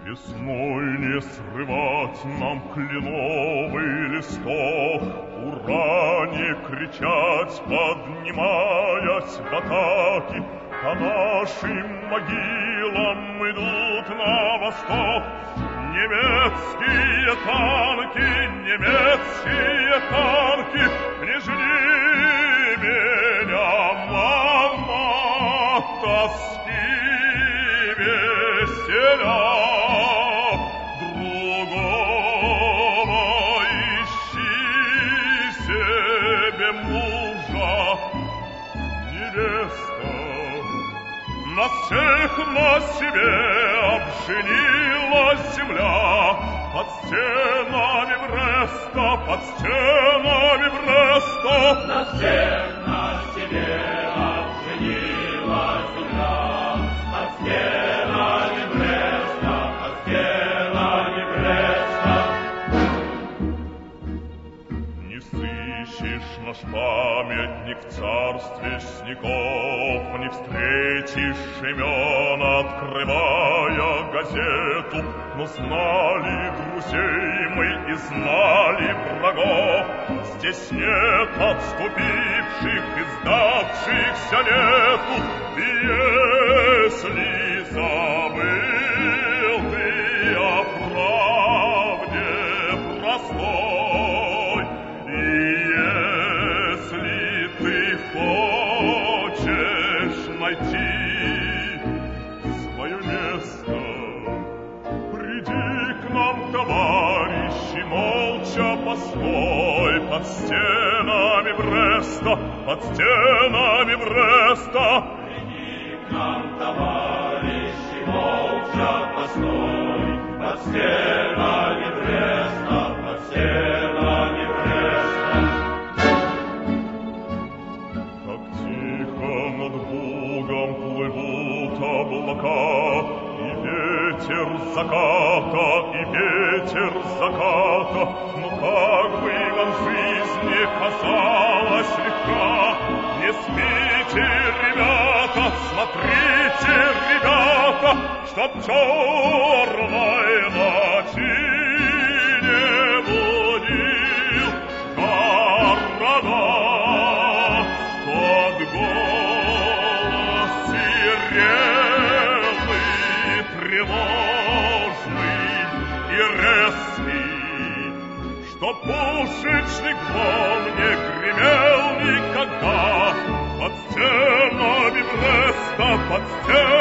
Весной не срывать нам кленовый листок, ура не кричать, поднимаясь в атаке, по нашим могилам идут на восток. Немецкие танки, не жди меня, мама, тоски веселя. Другого ищи себе мужа, невеста. На всех на себе обженилась земля, под стенами Бреста, под стенами Бреста. На всех на себе обженилась земля, под стенами Бреста, под стенами Бреста. Не сыщешь наш памятник в царстве снегов, не встретишь имен, открывая газету, но знали друзей мы и знали врагов. Здесь нет отступивших и сдавшихся нету, и если забыл ты о правде простой, и если ты хочешь найти свое место, приди к нам, товарищи, молча постой под стенами Бреста, под стенами Бреста. Приди к нам, товарищи, молча постой под стенами Бреста, под стенами Бреста. Как тихо над Бугом плывут облака, и ветер заката, но как бы вам жизни казалось легка. Не спите, ребята, смотрите, ребята, чтоб черной ночи не будил города. Под голос сирены тревожный и резкий, чтоб пушечный гром не гремел никогда под стенами Бреста, под стенами